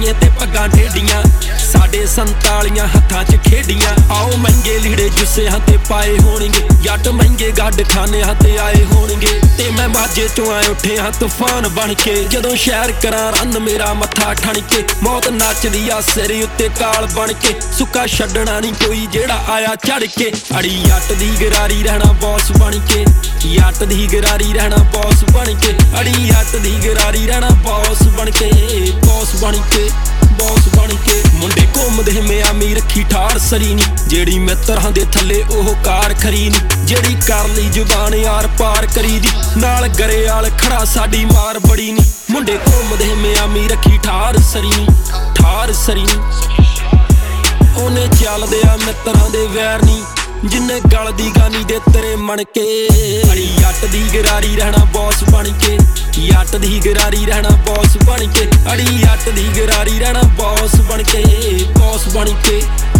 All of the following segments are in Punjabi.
ਪਜਾਮੀਏ ਤੇ ਪੱਗਾਂ ਢੇਡੀਆਂ ਸਾਡੇ 47 ਹੱਥਾਂ 'ਚ ਖੇਡੀਆਂ। ਆਓ ਮਹਿੰਗੇ ਲੀੜੇ ਜੁੱਸਿਆਂ ਤੇ ਪਾਏ ਹੋਣਗੇ ਜੱਟ ਮਹਿੰਗੇ ਗੱਡ ਖਾਨਿਆਂ ਤੇ ਆਏ ਹੋਣਗੇ ਤੇ ਮੈਂ ਮਾਝੇ ਚੋਂ ਆਏ ਉੱਠਿਆ ਤੂਫਾਨ ਬਣ ਕੇ ਜਦੋਂ ਸ਼ਹਿਰ ਕਰਾਂ ਰੰਨ ਮੇਰਾ ਮੱਥਾ ਠਣ ਕੇ ਮੌਤ ਨੱਚਦੀ ਆ ਸਿਰ ਉੱਤੇ ਕਾਲ ਬਣ ਕੇ ਸੁੱਕਾ ਛੱਡਣਾ ਨਹੀਂ ਕੋਈ ਜਿਹੜਾ ਆਇਆ ਚੜ ਕੇ ਅੜੀ ਜੱਟ ਦੀ ਗਰਾਰੀ ਰਹਿਣਾ ਬੌਸ ਬਣ ਕੇ ਜੱਟ ਦੀ ਗਰਾਰੀ ਰਹਿਣਾ ਬੌਸ ਬਣ ਕੇ ਅੜੀ ਜੱਟ ਦੀ ਗਰਾਰੀ ਰਹਿਣਾ ਬੌਸ ਬਣ ਕੇ ਬੌਸ ਬਣ ਕੇ ਬੌਸ ਬਣ ਕੇ ਮੁੰਡੇ ਘੁੰਮਦੇ ਮਿਆਮੀ ਰੱਖੀ ਠਾੜ ਸਰੀ ਨੀ ਜਿਹੜੀ ਮਿੱਤਰਾਂ ਦੇ ਥੱਲੇ ਉਹ ਕਾਰ ਖਰੀ ਨੀ ਜਿਹੜੀ ਕਰ ਲਈ ਜ਼ੁਬਾਨ ਯਾਰ ਪਾਰ ਕਰੀ ਦੀ ਨਾਲ ਗਰੇਵਾਲ ਖੜਾ ਸਾਡੀ ਮਾਰ ਬੜੀ ਨੀ ਮੁੰਡੇ ਘੁੰਮਦੇ ਮਿਆਮੀ ਰੱਖੀ ਠਾੜ ਸਰੀ ਨੀ ਠਾੜ ਸਰੀ ਨੀ ਉਹਨੇ ਚੱਲਦੇ ਆ ਮਿੱਤਰਾਂ ਦੇ ਵੈਰ ਨੀ ਜਿੰਨੇ ਗਲ ਦੀ ਗਾਨੀ ਦੇ ਤੇਰੇ ਮਣ ਕੇ ਅੜੀ ਜੱਟ ਦੀ ਗਰਾਰੀ ਰਹਿਣਾ ਬੌਸ ਬਣ ਕੇ ਜੱਟ ਦੀ ਗਰਾਰੀ ਰਹਿਣਾ ਬੌਸ ਬਣ ਕੇ ਅੜੀ ਜੱਟ ਦੀ ਗਰਾਰੀ ਰਹਿਣਾ ਬੌਸ ਬਣ ਕੇ ਬੌਸ ਬਣ ਕੇ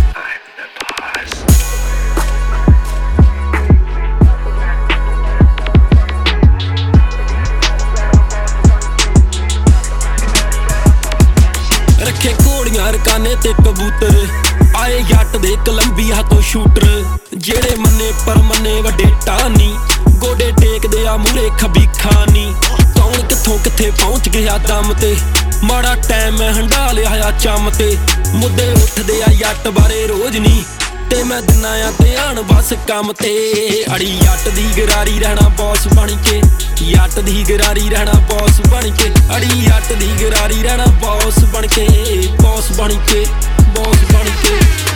ਰੱਖੇ ਘੋੜੀਆਂ ਰਕਾਨੇ ਤੇ ਕਬੂਤਰ ਆਏ ਜੱਟ ਦੇ ਕੋਲੰਬੀਆ ਤੋਂ ਸ਼ੂਟਰ ਜਿਹੜੇ ਮੰਨੇ ਪਰ ਮੰਨੇ ਵੱਡੇ ਟਾਨੀ ਗੋਡੇ ਟੇਕਦੇ ਆ ਮੂਰੇ ਖੱਬੀ ਖਾਨੀ ਕੌਣ ਕਿੱਥੋਂ ਕਿੱਥੇ ਪਹੁੰਚ ਗਿਆ ਦਮ ਤੇ ਮਾੜਾ ਟਾਈਮ ਮੈਂ ਹੰਡਾ ਲਿਆ ਚੰਮ ਤੇ ਮੁੱਦੇ ਉੱਠਦੇ ਆ ਜੱਟ ਬਾਰੇ ਰੋਜ਼ ਨੀ ਤੇ ਮੈਂ ਦਿਨਾਂ ਆ ਧਿਆਨ ਬਸ ਕੰਮ ਤੇ ਅੜੀ ਜੱਟ ਦੀ ਗਰਾਰੀ ਰਹਿਣਾ ਬੌਸ ਬਣ ਕੇ ਜੱਟ ਦੀ ਗਰਾਰੀ ਰਹਿਣਾ ਬੌਸ ਬਣ ਕੇ ਅੜੀ ਜੱਟ ਦੀ ਗਰਾਰੀ ਰਹਿਣਾ ਬੌਸ ਬਣ ਕੇ ਬੌਸ ਬਣ ਕੇ ਬੌਸ ਬਣ ਕੇ